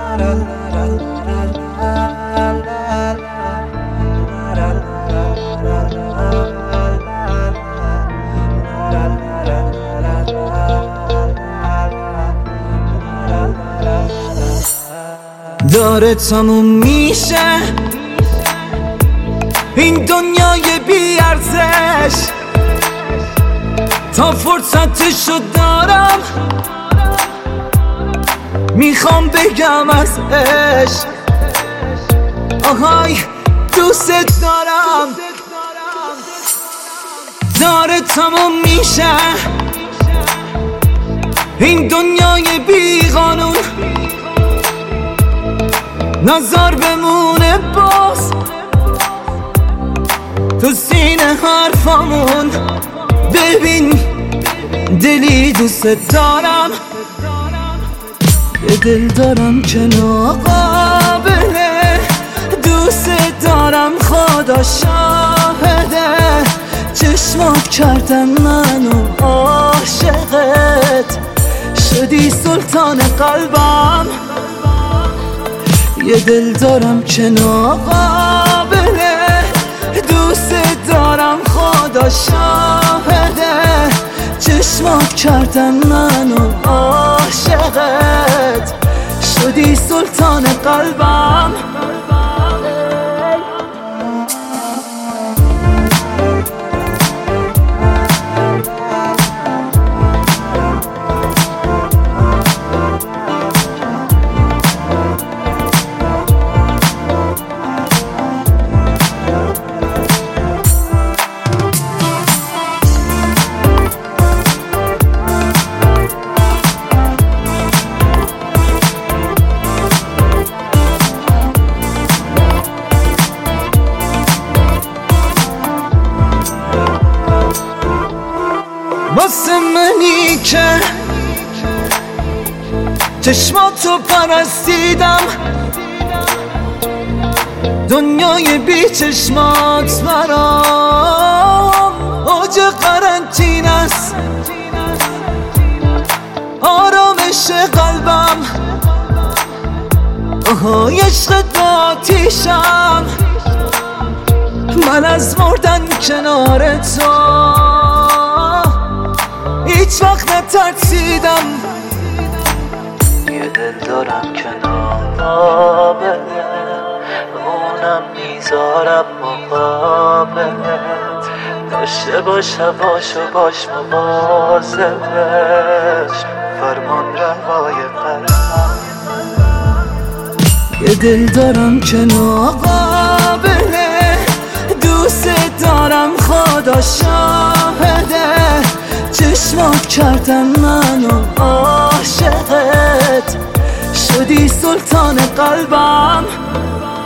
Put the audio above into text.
داره تموم میشه این دنیای بی ارزش، تا فرصتشو دارم میخوام بگم از عشق. آهای دوست دارم. داره تموم میشه این دنیای بی قانون، نظر بمونه باز تو سینه حرفامون. ببین دلی دوست دارم، یه دل دارم که ناقابله، دوست دارم خدا شاهده، چشمات کردن منو عاشقت، شدی سلطان قلبم. یه دل دارم که ناقابله، دوست دارم خدا شاهده، چشمات کردن منو عاشقت، شدی سلطان قلبم. واسه منی که چشماتو پرستیدم، دنیای بی چشمات برام اوج قرنطین است، آرامش قلبم. آهای عشقت آتیشم، من از مردن کنار تو هیچ وقت نترسیدم. یه دل دارم که ناقابله، اونم میذارم مقابلت، داشته باش هواشو باش مواظبش، فرمان روای قلبم. یه دل دارم که ناقابله، دوست دارم خدا شاهده، چشمات کردن منو عاشقت، شدی سلطان قلبم.